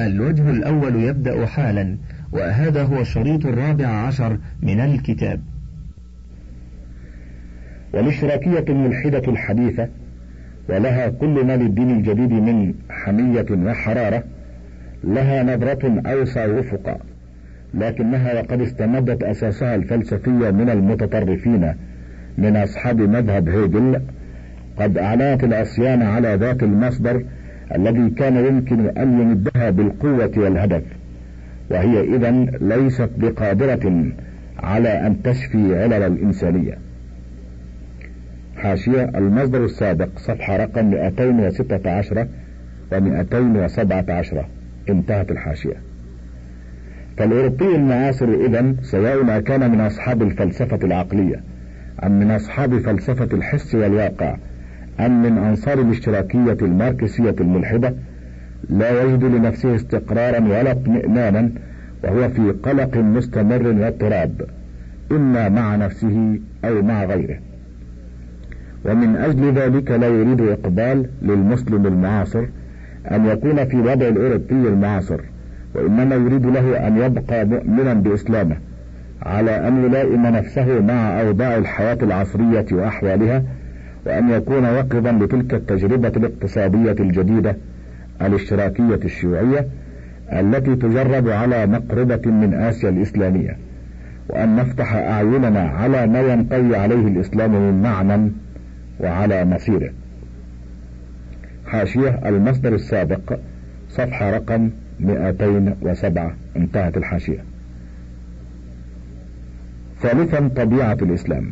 الوجه الأول يبدأ حالا، وهذا هو الشريط 14 من الكتاب. والاشتراكية الملحدة الحديثة ولها كل ما للدين الجديد من حمية وحرارة لها نظرة أوسع وفقا، لكنها وقد استمدت أساسها الفلسفية من المتطرفين من أصحاب مذهب هيجل، قد أعلنت العصيان على ذات المصدر الذي كان يمكن أن يمدها بالقوة والهدف، وهي إذن ليست بقادرة على أن تشفي علل الإنسانية. حاشية المصدر السابق صفحة رقم 216 و217. انتهت الحاشية. فالأوروبي المعاصر إذن سواء كان من أصحاب الفلسفة العقلية أم من أصحاب فلسفة الحس والواقع أم من أنصار الاشتراكية الماركسية الملحدة، لا يجد لنفسه استقرارا ولا اطمئنانا، وهو في قلق مستمر واضطراب، إما مع نفسه أو مع غيره. ومن أجل ذلك لا يريد إقبال للمسلم المعاصر أن يكون في وضع الأوروبي المعاصر، وإنما يريد له أن يبقى مؤمنا بإسلامه على أن يلائم نفسه مع أوضاع الحياة العصرية وأحوالها، وأن يكون وقظا لتلك التجربة الاقتصادية الجديدة الاشتراكية الشيوعية التي تجرب على مقربة من آسيا الإسلامية، وأن نفتح أعيننا على ما ينطوي عليه الإسلام من معنى وعلى مصيره. حاشية المصدر السابق صفحة رقم 207. انتهت الحاشية. ثالثا طبيعة الإسلام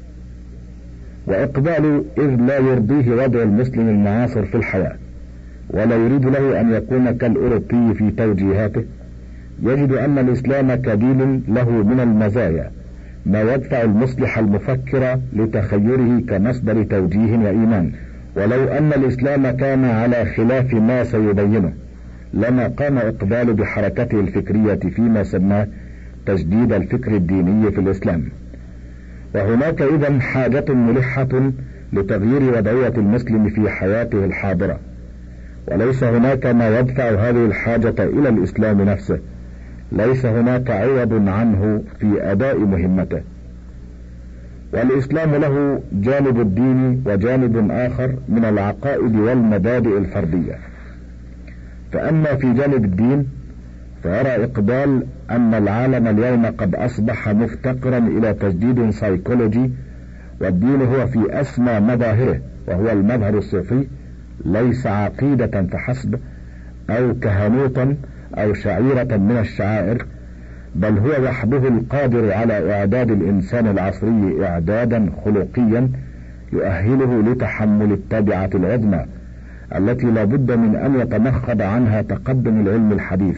وإقبال، إذ لا يرضيه وضع المسلم المعاصر في الحياة، ولا يريد له أن يكون كالأوروبي في توجيهاته، يجد أن الإسلام كدين له من المزايا ما يدفع المصلح المفكر لتخيره كمصدر توجيه وإيمان، ولو أن الإسلام كان على خلاف ما سيبينه لما قام إقبال بحركته الفكرية فيما سماه تجديد الفكر الديني في الإسلام. وهناك إذن حاجة ملحة لتغيير وضعية المسلم في حياته الحاضرة، وليس هناك ما يدفع هذه الحاجة إلى الإسلام نفسه، ليس هناك عوض عنه في أداء مهمته. والإسلام له جانب الدين وجانب آخر من العقائد والمبادئ الفردية. فأما في جانب الدين فيرى إقبال أن العالم اليوم قد أصبح مفتقرا إلى تجديد سيكولوجي، والدين هو في أسمى مظاهره، وهو المظهر الصوفي، ليس عقيدة فحسب أو كهنوتا أو شعيرة من الشعائر، بل هو وحده القادر على إعداد الإنسان العصري إعدادا خلقيا يؤهله لتحمل التبعة العظمى التي لا بد من أن يتمخض عنها تقدم العلم الحديث،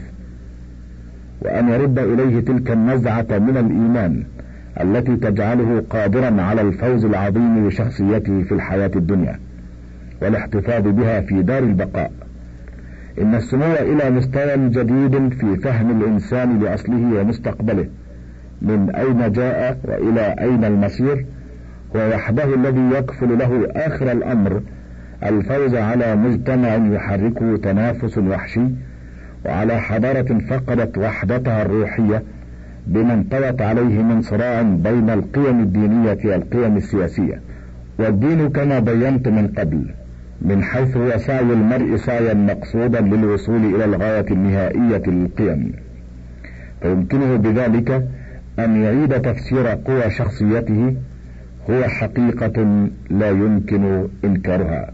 وأن يرد إليه تلك النزعة من الإيمان التي تجعله قادرا على الفوز العظيم بشخصيته في الحياة الدنيا والاحتفاظ بها في دار البقاء. إن السمو إلى مستوى جديد في فهم الإنسان لأصله ومستقبله، من أين جاء وإلى أين المصير، هو وحده الذي يكفل له آخر الأمر الفوز على مجتمع يحركه تنافس وحشي، وعلى حضارة فقدت وحدتها الروحية بما انطوت عليه من صراع بين القيم الدينية والقيم السياسية. والدين كما بينت من قبل من حيث هو سعي المرء سعيا مقصودا للوصول إلى الغاية النهائية للقيم، فيمكنه بذلك أن يعيد تفسير قوى شخصيته، هو حقيقة لا يمكن إنكارها.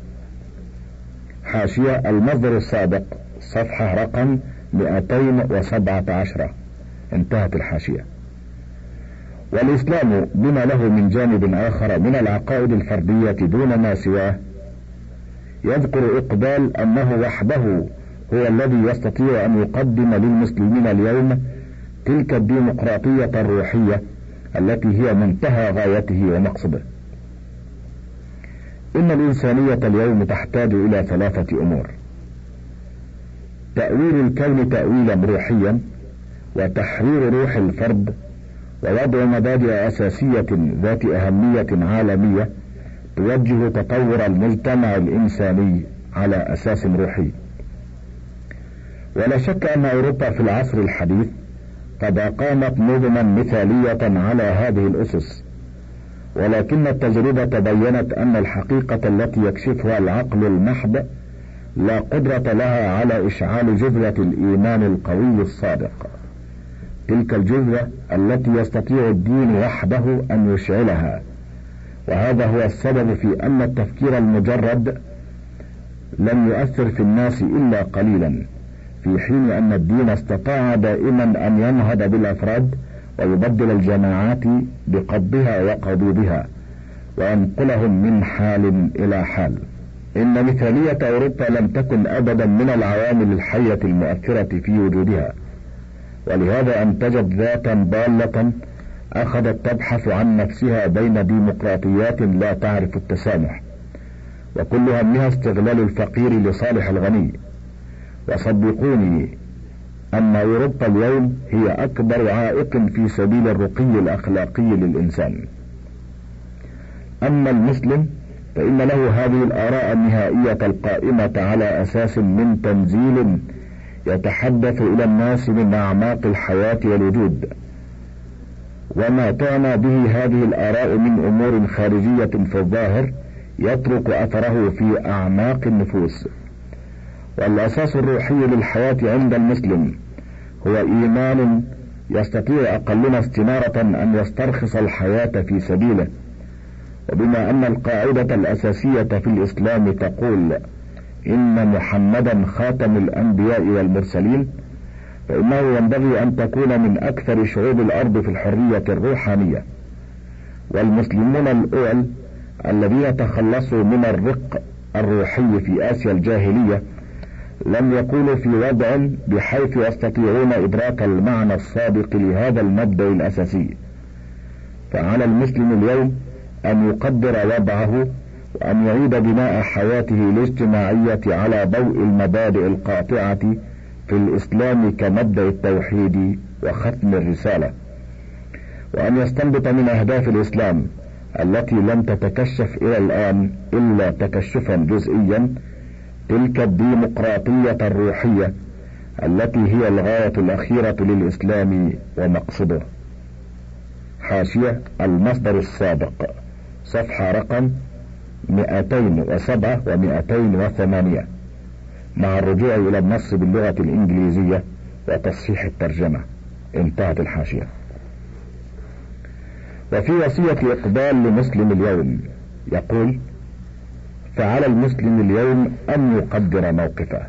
حاشية المصدر السابق صفحة رقم 217. انتهت الحاشية. والإسلام بما له من جانب آخر من العقائد الفردية دون ما سواه، يذكر إقبال أنه وحده هو الذي يستطيع أن يقدم للمسلمين اليوم تلك الديمقراطية الروحية التي هي منتهى غايته ومقصده. إن الإنسانية اليوم تحتاج إلى 3 أمور: تأويل الكون تأويلا روحيا، وتحرير روح الفرد، ووضع مبادئ أساسية ذات أهمية عالمية توجه تطور المجتمع الإنساني على أساس روحي. ولا شك أن أوروبا في العصر الحديث قد أقامت نظما مثالية على هذه الأسس، ولكن التجربة بينت أن الحقيقة التي يكشفها العقل المحض لا قدرة لها على إشعال جذرة الإيمان القوي الصادق، تلك الجذرة التي يستطيع الدين وحده أن يشعلها. وهذا هو السبب في أن التفكير المجرد لم يؤثر في الناس إلا قليلا، في حين أن الدين استطاع دائما أن ينهض بالأفراد ويبدل الجماعات بقبضها وقبوضها وينقلهم من حال إلى حال. إن مثالية أوروبا لم تكن أبدا من العوامل الحية المؤثرة في وجودها، ولهذا أنتجت ذاتا ضالة أخذت تبحث عن نفسها بين ديمقراطيات لا تعرف التسامح، وكل همها استغلال الفقير لصالح الغني. وصدقوني أن أوروبا اليوم هي أكبر عائق في سبيل الرقي الأخلاقي للإنسان. أما المسلم فإن له هذه الآراء النهائية القائمة على أساس من تنزيل يتحدث إلى الناس من أعماق الحياة والوجود، وما تعنى به هذه الآراء من أمور خارجية في الظاهر يترك أثره في أعماق النفوس. والأساس الروحي للحياة عند المسلم هو إيمان يستطيع أقلنا استنارة أن يسترخص الحياة في سبيله. وبما أن القاعدة الأساسية في الإسلام تقول إن محمدا خاتم الأنبياء والمرسلين، فإنه ينبغي أن تكون من أكثر شعوب الأرض في الحرية الروحانية. والمسلمون الأول الذين تخلصوا من الرق الروحي في آسيا الجاهلية لم يكونوا في وضع بحيث يستطيعون إدراك المعنى الصادق لهذا المبدأ الأساسي. فعلى المسلم اليوم أن يقدر وضعه وأن يعيد بناء حياته الاجتماعية على ضوء المبادئ القاطعة في الإسلام كمبدأ التوحيد وختم الرسالة، وأن يستنبط من أهداف الإسلام التي لم تتكشف إلى الآن إلا تكشفا جزئيا تلك الديمقراطية الروحية التي هي الغاية الأخيرة للإسلام ومقصده. حاشية المصدر السابق، صفحة رقم 207 و208 مع الرجوع إلى النص باللغة الإنجليزية وتصحيح الترجمة. انتهت الحاشية. وفي وصية إقبال لمسلم اليوم يقول: فعلى المسلم اليوم أن يقدر موقفه.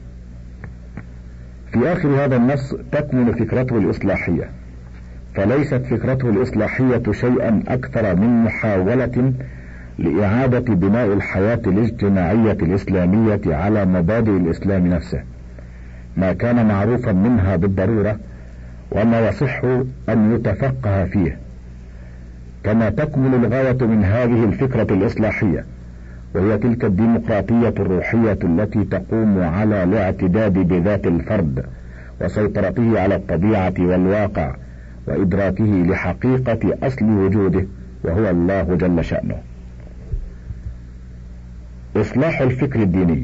في آخر هذا النص تكمن فكرته الإصلاحية، فليست فكرته الإصلاحية شيئا أكثر من محاولة لإعادة بناء الحياة الاجتماعية الإسلامية على مبادئ الإسلام نفسه، ما كان معروفا منها بالضرورة وما يصح أن يتفقه فيه. كما تكمن الغاية من هذه الفكرة الإصلاحية، وهي تلك الديمقراطية الروحية التي تقوم على الاعتداد بذات الفرد وسيطرته على الطبيعة والواقع وإدراكه لحقيقة أصل وجوده وهو الله جل شأنه. إصلاح الفكر الديني.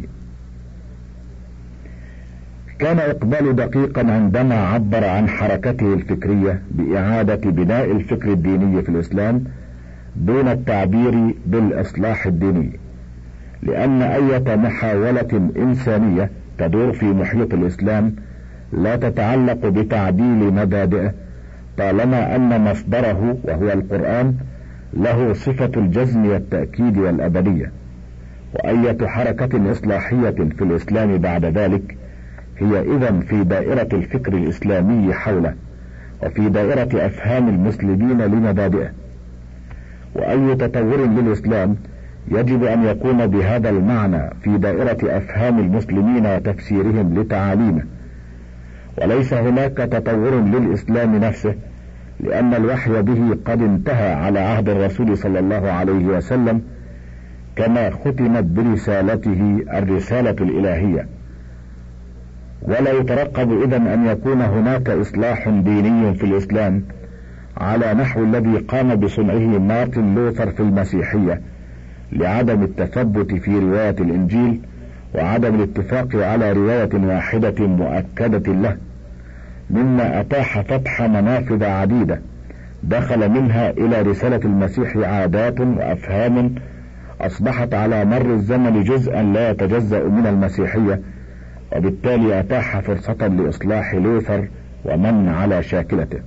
كان إقبال دقيقا عندما عبر عن حركته الفكرية بإعادة بناء الفكر الديني في الإسلام دون التعبير بالإصلاح الديني، لأن أي محاولة إنسانية تدور في محيط الإسلام لا تتعلق بتعديل مبادئه طالما أن مصدره وهو القرآن له صفة الجزم والتأكيد والأبدية. وأية حركة إصلاحية في الإسلام بعد ذلك هي إذن في دائرة الفكر الإسلامي حوله وفي دائرة أفهام المسلمين لمبادئه. وأي تطور للإسلام يجب أن يكون بهذا المعنى في دائرة أفهام المسلمين وتفسيرهم لتعاليمه، وليس هناك تطور للإسلام نفسه، لأن الوحي به قد انتهى على عهد الرسول صلى الله عليه وسلم، كما ختمت برسالته الرسالة الإلهية. ولا يترقب إذن أن يكون هناك إصلاح ديني في الإسلام على نحو الذي قام بصنعه مارتن لوثر في المسيحية، لعدم التثبت في رواية الإنجيل وعدم الاتفاق على رواية واحدة مؤكدة له، مما أتاح فتح منافذ عديدة دخل منها إلى رسالة المسيح عادات وأفهام أصبحت على مر الزمن جزءا لا يتجزأ من المسيحية، وبالتالي أتاح فرصة لإصلاح لوثر ومن على شاكلته.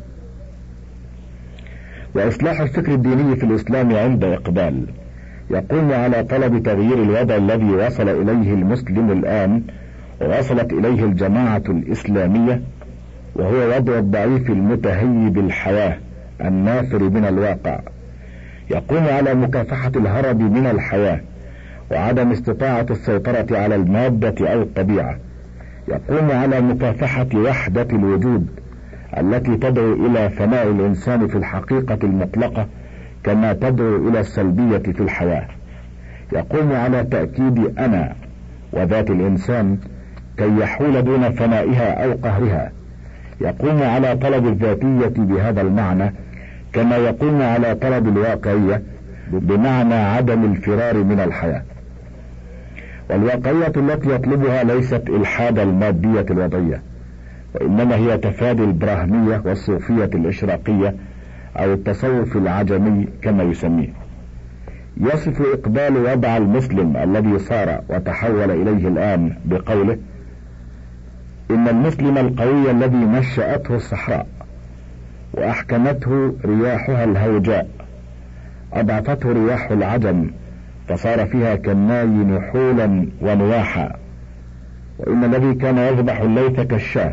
وإصلاح الفكر الديني في الإسلام عند إقبال يقوم على طلب تغيير الوضع الذي وصل إليه المسلم الآن ووصلت إليه الجماعة الإسلامية، وهو وضع الضعيف المتهيب الحياة النافر من الواقع. يقوم على مكافحة الهرب من الحياة وعدم استطاعة السيطرة على المادة أو الطبيعة. يقوم على مكافحة وحدة الوجود التي تدعو إلى فناء الإنسان في الحقيقة المطلقة كما تدعو إلى السلبية في الحياة. يقوم على تأكيد أنا وذات الإنسان كي يحول دون فنائها أو قهرها. يقوم على طلب الذاتية بهذا المعنى، كما يقوم على طلب الواقعية بمعنى عدم الفرار من الحياة. والواقعية التي يطلبها ليست إلحاد المادية الوضعية، وإنما هي تفادي البراهمية والصوفية الإشراقية أو التصوف العجمي كما يسميه. يصف إقبال وضع المسلم الذي صار وتحول إليه الآن بقوله: إن المسلم القوي الذي نشأته الصحراء وأحكمته رياحها الهوجاء أضعفته رياح العجم فصار فيها كالناي نحولا ونواحا، وإن الذي كان يذبح الليث كالشاة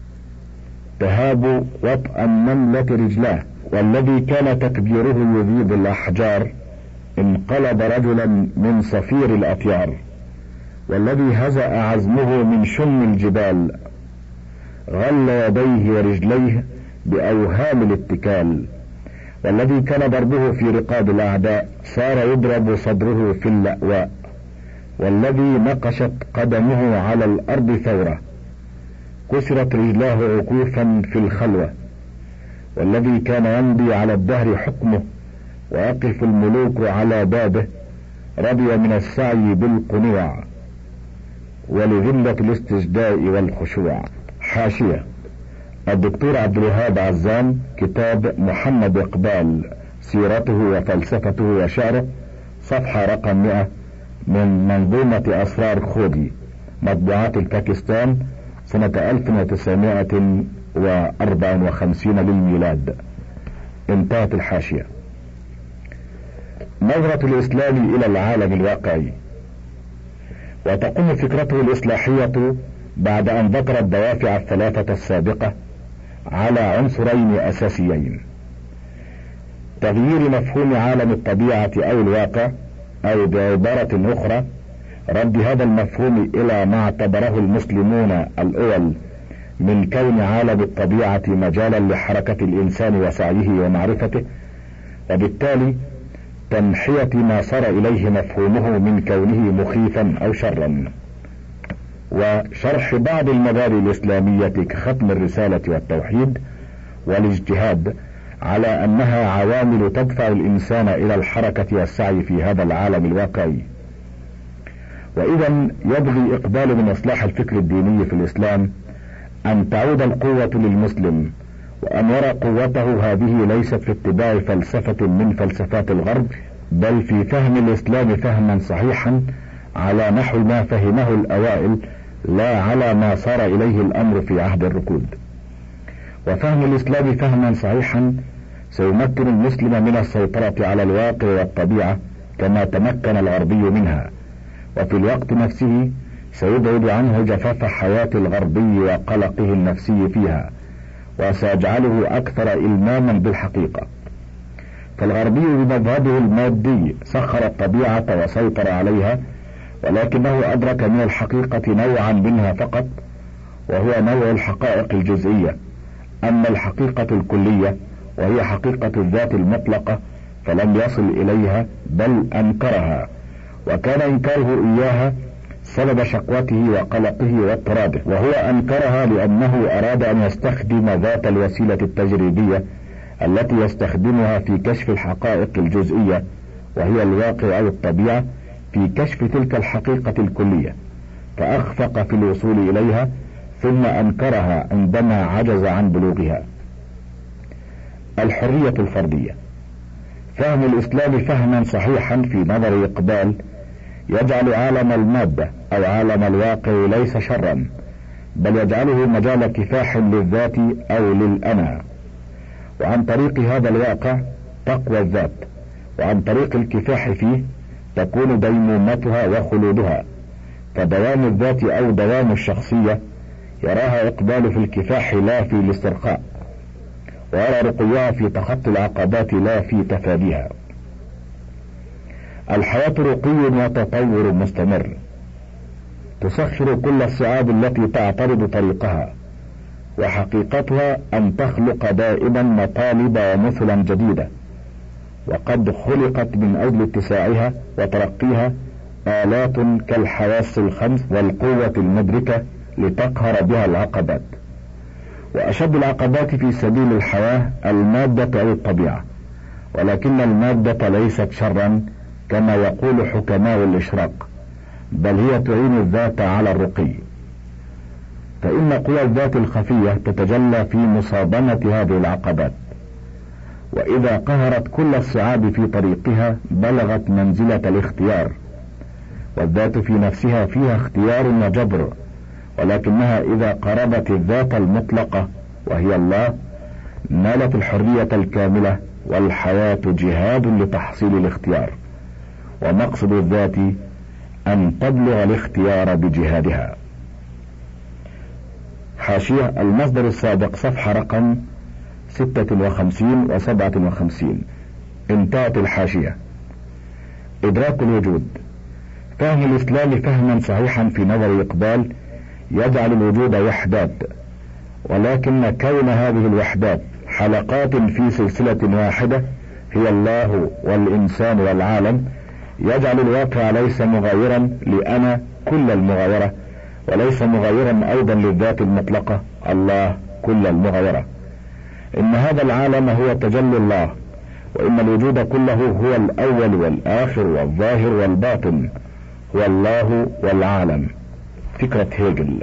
تهاب وطأ النملة رجلاه، والذي كان تكبيره يذيب الأحجار انقلب رجلا من صفير الأطيار، والذي هزأ عزمه من شم الجبال غل يديه ورجليه بأوهام الاتكال، والذي كان ضربه في رقاب الأعداء صار يضرب صدره في اللأواء، والذي نقشت قدمه على الأرض ثورة كسرت رجلاه عكوفا في الخلوة، والذي كان يمضي على الدهر حكمه ويقف الملوك على بابه رضي من السعي بالقنوع ولذلة الاستجداء والخشوع. حاشية: الدكتور عبد الوهاب عزام، كتاب محمد إقبال سيرته وفلسفته وشعره، صفحة رقم 100 من منظومة أسرار خودي، مطبوعات الباكستان، سنة 1954 للميلاد. انتهت الحاشية. نظرة الإسلام إلى العالم الواقعي. وتقوم فكرته الإصلاحية بعد أن ذكر الدوافع الثلاثة السابقة على عنصرين أساسيين: تغيير مفهوم عالم الطبيعة أو الواقع، أو بعبارة أخرى رد هذا المفهوم إلى ما اعتبره المسلمون الأول من كون عالم الطبيعة مجالا لحركة الإنسان وسعيه ومعرفته، وبالتالي تنحية ما صار إليه مفهومه من كونه مخيفا أو شرا، وشرح بعض المبادئ الإسلامية كختم الرسالة والتوحيد والاجتهاد على أنها عوامل تدفع الإنسان إلى الحركة والسعي في هذا العالم الواقعي. وإذا يبغي إقبال من إصلاح الفكر الديني في الإسلام أن تعود القوة للمسلم، وأن يرى قوته هذه ليست في اتباع فلسفة من فلسفات الغرب، بل في فهم الإسلام فهما صحيحا على نحو ما فهمه الأوائل، لا على ما صار إليه الأمر في عهد الركود. وفهم الإسلام فهما صحيحا سيمكن المسلم من السيطرة على الواقع والطبيعة كما تمكن الغربي منها، وفي الوقت نفسه سيبعد عنه جفاف حياة الغربي وقلقه النفسي فيها، وسيجعله أكثر إلماما بالحقيقة. فالغربي بمذهبه المادي سخر الطبيعة وسيطر عليها، ولكنه أدرك من الحقيقة نوعا منها فقط، وهو نوع الحقائق الجزئية. أما الحقيقة الكلية وهي حقيقة الذات المطلقة فلم يصل إليها بل أنكرها، وكان إنكاره إياها سبب شقوته وقلقه واضطرابه، وهو أنكرها لأنه أراد أن يستخدم ذات الوسيلة التجريبية التي يستخدمها في كشف الحقائق الجزئية وهي الواقع أو الطبيعة في كشف تلك الحقيقة الكلية، فأخفق في الوصول إليها، ثم أنكرها عندما عجز عن بلوغها. الحرية الفردية. فهم الإسلام فهما صحيحا في نظر إقبال يجعل عالم المادة أو عالم الواقع ليس شرا، بل يجعله مجال كفاح للذات أو للأنا، وعن طريق هذا الواقع تقوى الذات، وعن طريق الكفاح فيه تكون ديمومتها وخلودها. فدوام الذات أو دوام الشخصية يراها إقبال في الكفاح لا في الاسترخاء، ويرى رقيها في تخطي العقبات لا في تفاديها. الحياة رقي وتطور مستمر، تسخر كل الصعاب التي تعترض طريقها، وحقيقتها أن تخلق دائما مطالب ومثلا جديدة، وقد خلقت من أجل اتساعها وترقيها آلات كالحواس الخمس والقوة المدركة لتقهر بها العقبات. وأشد العقبات في سبيل الحياة المادة أو الطبيعة، ولكن المادة ليست شرا كما يقول حكماء الإشراق، بل هي تعين الذات على الرقي. فإن قوى الذات الخفية تتجلى في مصادمة هذه العقبات، وإذا قهرت كل الصعاب في طريقها بلغت منزلة الاختيار. والذات في نفسها فيها اختيار وجبر، ولكنها إذا قربت الذات المطلقة وهي الله نالت الحرية الكاملة، والحياة جهاد لتحصيل الاختيار، ومقصد الذات أن تبلغ الاختيار بجهادها. حاشية المصدر السابق صفحة رقم 56 و 57. انتهت الحاشية. إدراك الوجود. فهم الإسلام فهما صحيحا في نظر إقبال يجعل الوجود وحدات، ولكن كون هذه الوحدات حلقات في سلسلة واحدة هي الله والإنسان والعالم يجعل الواقع ليس مغايرا لأنا كل المغايرة، وليس مغايرا أيضا للذات المطلقة الله كل المغايرة. إن هذا العالم هو تجلي الله، وإن الوجود كله هو الأول والآخر والظاهر والباطن، هو الله والعالم. فكرة هيجل.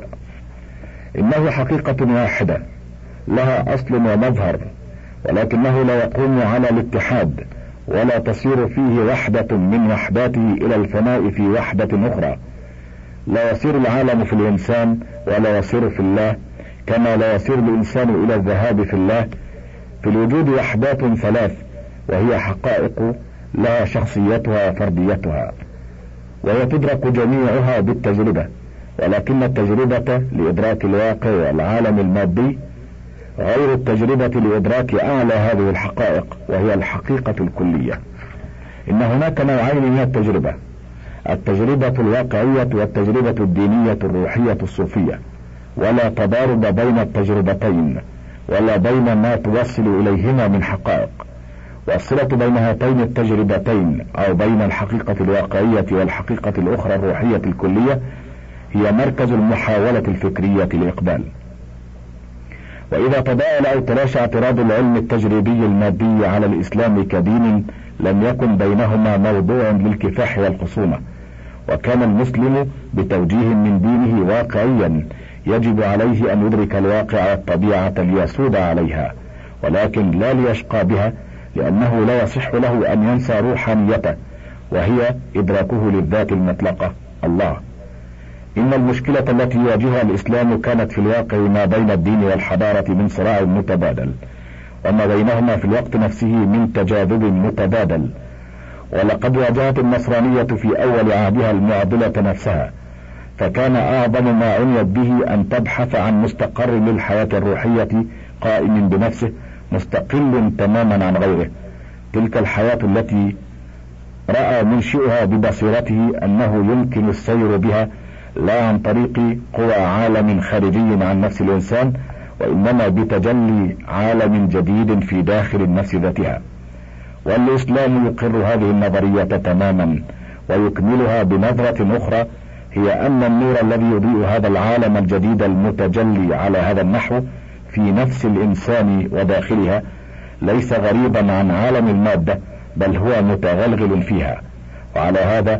إنه حقيقة واحدة لها أصل ومظهر، ولكنه لا يقوم على الاتحاد، ولا تصير فيه وحدة من وحداته إلى الفناء في وحدة أخرى. لا يصير العالم في الإنسان ولا يصير في الله، كما لا يصير الإنسان إلى الذهاب في الله. في الوجود وحدات ثلاث، وهي حقائق لها شخصيتها وفرديتها، وهي تدرك جميعها بالتجربة، ولكن التجربة لإدراك الواقع والعالم المادي غير التجربة لإدراك أعلى هذه الحقائق، وهي الحقيقة الكلية. إن هناك نوعين من التجربة: التجربة الواقعية والتجربة الدينية الروحية الصوفية، ولا تضارب بين التجربتين ولا بين ما توصل إليهما من حقائق. والصلة بين هاتين التجربتين أو بين الحقيقة الواقعية والحقيقة الأخرى الروحية الكلية هي مركز المحاولة الفكرية لإقبال. وإذا تضاءل أو تلاشى اعتراض العلم التجريبي المادي على الإسلام كدين لم يكن بينهما موضوع للكفاح والخصومة، وكان المسلم بتوجيه من دينه واقعيا يجب عليه أن يدرك الواقع والطبيعة ليسود عليها، ولكن لا ليشقى بها، لأنه لا يصح له أن ينسى روحانيته، وهي إدراكه للذات المطلقة الله. إن المشكلة التي يواجهها الإسلام كانت في الواقع ما بين الدين والحضارة من صراع متبادل، وما بينهما في الوقت نفسه من تجاذب متبادل. ولقد واجهت النصرانية في أول عهدها المعضلة نفسها، فكان أعظم ما عنيت به أن تبحث عن مستقر للحياة الروحية قائم بنفسه مستقل تماما عن غيره، تلك الحياة التي رأى منشئها ببصيرته أنه يمكن السير بها لا عن طريق قوى عالم خارجي عن نفس الإنسان، وإنما بتجلي عالم جديد في داخل النفس ذاتها. والإسلام يقر هذه النظرية تماما ويكملها بنظرة أخرى، هي أن النور الذي يضيء هذا العالم الجديد المتجلي على هذا النحو في نفس الإنسان وداخلها ليس غريبا عن عالم المادة، بل هو متغلغل فيها. وعلى هذا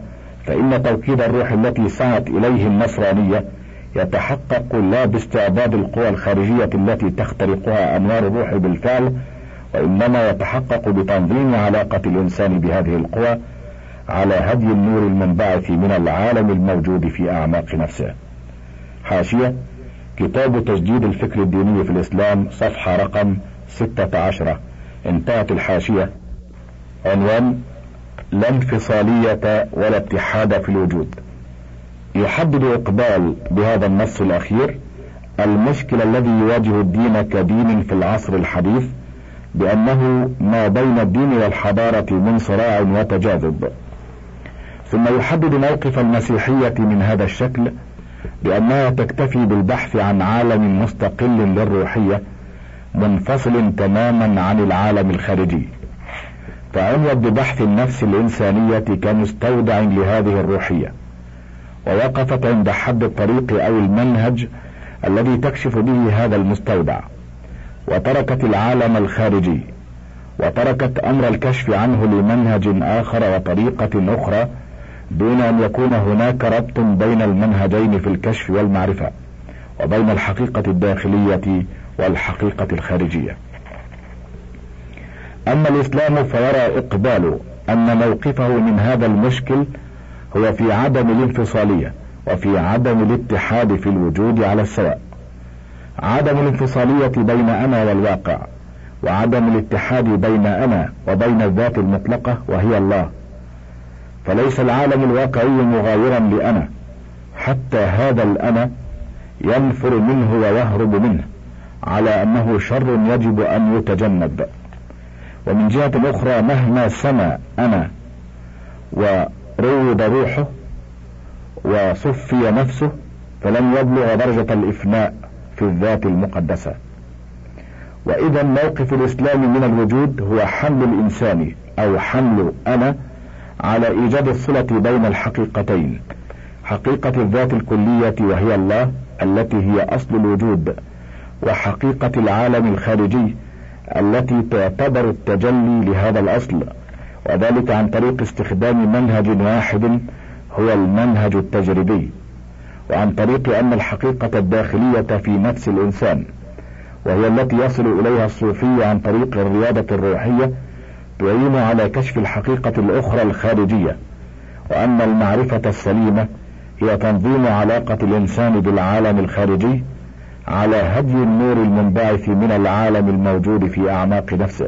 فإن توكيد الروح التي سعت إليه النصرانية يتحقق لا باستعباد القوى الخارجية التي تخترقها أنوار الروح بالفعل، وإنما يتحقق بتنظيم علاقة الإنسان بهذه القوى على هدي النور المنبعث من العالم الموجود في أعماق نفسه. حاشية: كتاب تجديد الفكر الديني في الإسلام، صفحة رقم 16. انتهت الحاشية. عنوان: لا انفصالية ولا اتحاد في الوجود. يحدد إقبال بهذا النص الأخير المشكل الذي يواجه الدين كدين في العصر الحديث، بأنه ما بين الدين والحضارة من صراع وتجاذب. ثم يحدد موقف المسيحية من هذا الشكل بأنها تكتفي بالبحث عن عالم مستقل للروحية منفصل تماما عن العالم الخارجي، فعنيت ببحث النفس الإنسانية كمستودع لهذه الروحية، ووقفت عند حد الطريق أو المنهج الذي تكشف به هذا المستودع، وتركت العالم الخارجي، وتركت أمر الكشف عنه لمنهج آخر وطريقة أخرى، دون أن يكون هناك ربط بين المنهجين في الكشف والمعرفة، وبين الحقيقة الداخلية والحقيقة الخارجية. أما الإسلام فيرى إقباله أن موقفه من هذا المشكل هو في عدم الانفصالية وفي عدم الاتحاد في الوجود على السواء. عدم الانفصالية بين أنا والواقع، وعدم الاتحاد بين أنا وبين الذات المطلقة وهي الله. فليس العالم الواقعي مغايرا لأنا، حتى هذا الأنا ينفر منه ويهرب منه على أنه شر يجب أن يتجنب. ومن جهة أخرى مهما سمى أنا وروض روحه وصفي نفسه فلن يبلغ درجة الإفناء في الذات المقدسة. وإذا موقف الإسلام من الوجود هو حمل الإنسان أو حمل أنا على إيجاد الصلة بين الحقيقتين، حقيقة الذات الكلية وهي الله التي هي أصل الوجود، وحقيقة العالم الخارجي التي تعتبر التجلي لهذا الأصل، وذلك عن طريق استخدام منهج واحد هو المنهج التجريبي، وعن طريق أن الحقيقة الداخلية في نفس الإنسان، وهي التي يصل إليها الصوفي عن طريق الرياضة الروحية، تعين على كشف الحقيقة الأخرى الخارجية، وأن المعرفة السليمة هي تنظيم علاقة الإنسان بالعالم الخارجي على هدي النور المنبعث من العالم الموجود في أعماق نفسه.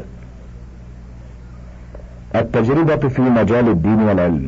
التجربة في مجال الدين والعلم.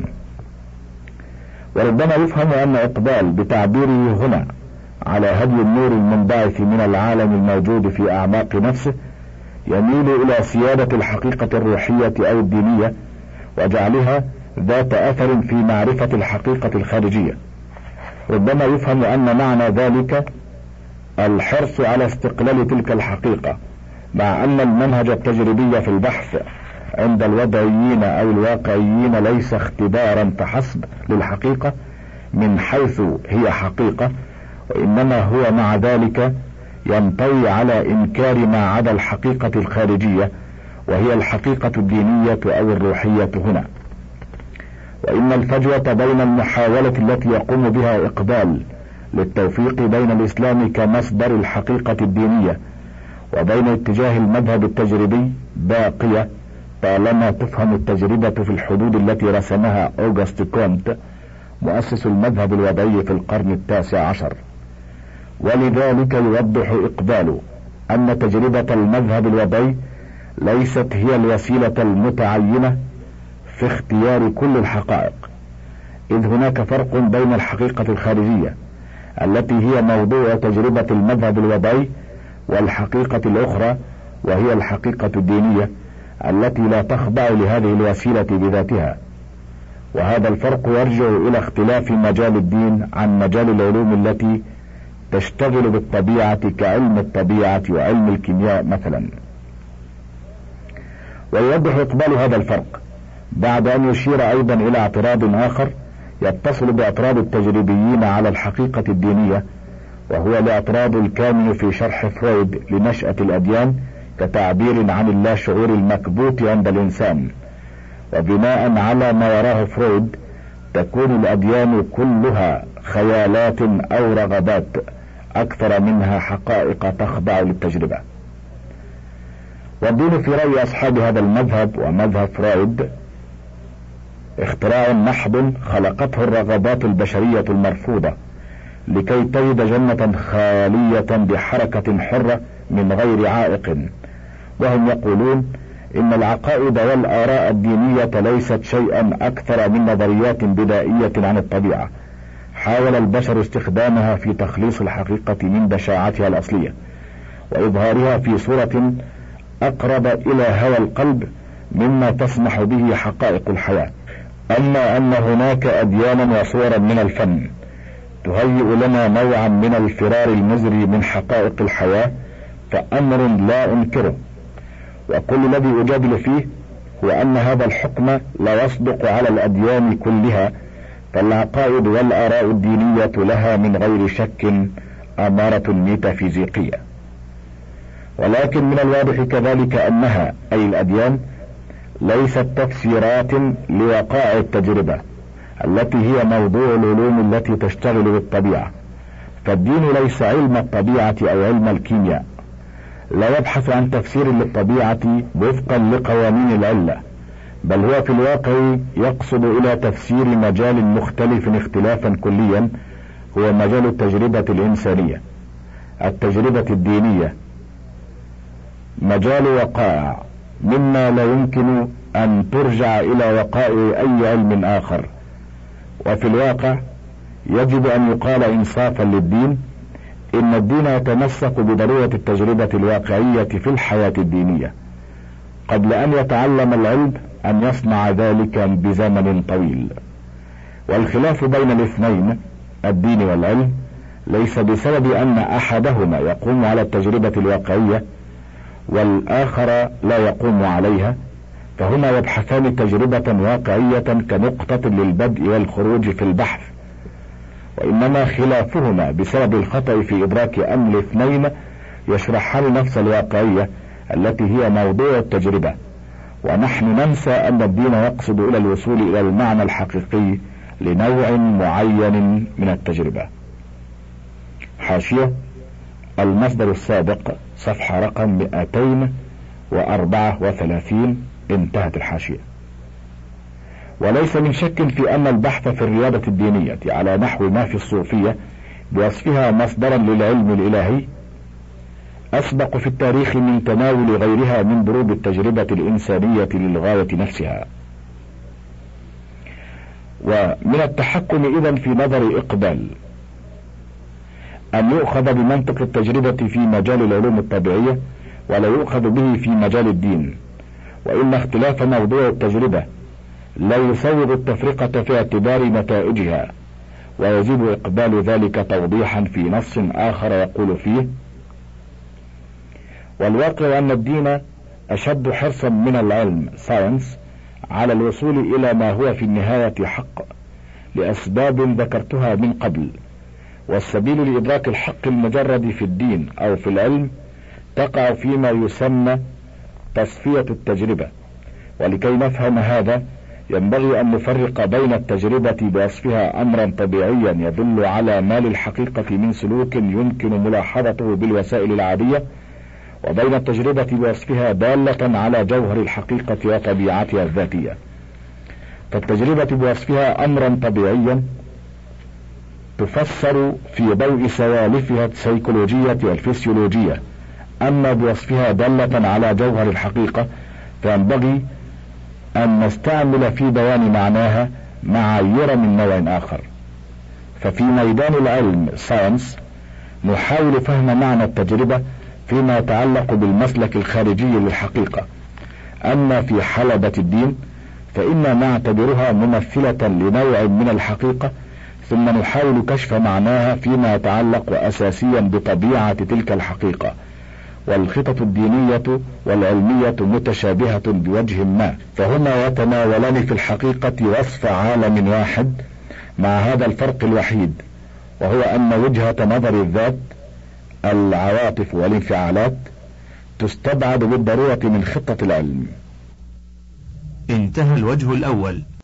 وربما يفهم أن إقبال بتعبيره هنا على هدي النور المنبعث من العالم الموجود في أعماق نفسه يميل إلى سيادة الحقيقة الروحية أو الدينية وجعلها ذات أثر في معرفة الحقيقة الخارجية. ربما يفهم أن معنى ذلك الحرص على استقلال تلك الحقيقة، مع أن المنهج التجريبي في البحث عند الوضعيين أو الواقعيين ليس اختبارا فحسب للحقيقة من حيث هي حقيقة، وإنما هو مع ذلك ينطوي على إنكار ما عدا الحقيقة الخارجية وهي الحقيقة الدينية أو الروحية هنا. وإن الفجوة بين المحاولة التي يقوم بها إقبال للتوفيق بين الإسلام كمصدر الحقيقة الدينية وبين اتجاه المذهب التجريبي باقية طالما تفهم التجربة في الحدود التي رسمها أوغست كونت مؤسس المذهب الوضعي في القرن 19. ولذلك يوضح إقبال أن تجربة المذهب الوضعي ليست هي الوسيلة المتعينة في اختيار كل الحقائق، إذ هناك فرق بين الحقيقة الخارجية التي هي موضوع تجربة المذهب الوضعي والحقيقة الأخرى وهي الحقيقة الدينية التي لا تخضع لهذه الوسيلة بذاتها. وهذا الفرق يرجع إلى اختلاف مجال الدين عن مجال العلوم التي تشتغل بالطبيعة كعلم الطبيعة وعلم الكيمياء مثلا. ويوضح إقبال هذا الفرق بعد أن يشير أيضا إلى اعتراض آخر يتصل باعتراض التجريبيين على الحقيقة الدينية، وهو الاعتراض الكامن في شرح فرويد لنشأة الأديان كتعبير عن اللاشعور المكبوت عند الإنسان. وبناء على ما يراه فرويد تكون الأديان كلها خيالات أو رغبات أكثر منها حقائق تخضع للتجربة. والدين في رأي أصحاب هذا المذهب ومذهب فرويد اختراع محض خلقته الرغبات البشرية المرفوضة لكي تجد جنة خالية بحركة حرة من غير عائق. وهم يقولون إن العقائد والآراء الدينية ليست شيئا أكثر من نظريات بدائية عن الطبيعة حاول البشر استخدامها في تخليص الحقيقة من بشاعتها الأصلية وإظهارها في صورة أقرب إلى هوى القلب مما تسمح به حقائق الحياة. أما أن هناك أديانا وصورا من الفن تهيئ لنا نوعا من الفرار المزري من حقائق الحياة فأمر لا أنكره، وكل الذي أجادل فيه هو أن هذا الحكم لا يصدق على الأديان كلها، فالعقائد والآراء الدينية لها من غير شك أمارة ميتافيزيقية. ولكن من الواضح كذلك أنها أي الأديان ليست تفسيرات لوقائع التجربة التي هي موضوع العلوم التي تشتغل بالطبيعة، فالدين ليس علم الطبيعة أو علم الكيمياء، لا يبحث عن تفسير للطبيعة وفقا لقوانين العلة، بل هو في الواقع يقصد إلى تفسير مجال مختلف اختلافا كليا هو مجال التجربة الإنسانية. التجربة الدينية مجال وقائع مما لا يمكن أن ترجع إلى وقائع أي علم آخر، وفي الواقع يجب أن يقال إنصافا للدين إن الدين يتمسك بضرورة التجربة الواقعية في الحياة الدينية قبل أن يتعلم العلم أن يصنع ذلك بزمن طويل. والخلاف بين الاثنين الدين والعلم ليس بسبب أن أحدهما يقوم على التجربة الواقعية والآخر لا يقوم عليها، فهما يبحثان تجربة واقعية كنقطة للبدء والخروج في البحث، وإنما خلافهما بسبب الخطأ في إدراك أن الاثنين يشرحان نفس الواقعية التي هي موضوع التجربة، ونحن ننسى أن الدين يقصد إلى الوصول إلى المعنى الحقيقي لنوع معين من التجربة. حاشية المصدر السابق صفحة رقم 234 انتهت الحاشية. وليس من شك في أن البحث في الرياضة الدينية على نحو ما في الصوفية بوصفها مصدرا للعلم الإلهي أسبق في التاريخ من تناول غيرها من ضروب التجربة الإنسانية للغاية نفسها. ومن التحكم إذن في نظر إقبال أن يؤخذ بمنطق التجربة في مجال العلوم الطبيعية ولا يؤخذ به في مجال الدين، وإن اختلاف موضوع التجربة لا يسوغ التفرقة في اعتبار نتائجها، ويزيد إقبال ذلك توضيحا في نص آخر يقول فيه: والواقع أن الدين أشد حرصا من العلم ساينس على الوصول إلى ما هو في النهاية حق لأسباب ذكرتها من قبل، والسبيل لإدراك الحق المجرد في الدين أو في العلم تقع فيما يسمى تصفية التجربة. ولكي نفهم هذا ينبغي أن نفرق بين التجربة بوصفها أمرا طبيعيا يدل على ما للحقيقة من سلوك يمكن ملاحظته بالوسائل العادية، وبين التجربة بوصفها دالة على جوهر الحقيقة وطبيعتها الذاتية. فالتجربة بوصفها أمرا طبيعيا تفسر في ضوء سوالفها السيكولوجية والفسيولوجية، أما بوصفها دالة على جوهر الحقيقة فينبغي أن نستعمل في بيان معناها معايير من نوع آخر. ففي ميدان العلم ساينس نحاول فهم معنى التجربة فيما يتعلق بالمسلك الخارجي للحقيقة، أما في حلبة الدين فإننا نعتبرها ممثلة لنوع من الحقيقة، ثم نحاول كشف معناها فيما يتعلق أساسيا بطبيعة تلك الحقيقة. والخطط الدينية والعلمية متشابهة بوجه ما، فهما يتناولان في الحقيقة وصف عالم واحد، مع هذا الفرق الوحيد وهو أن وجهة نظر الذات العواطف والانفعالات تستبعد بالضرورة من خطة العلم. انتهى الوجه الأول.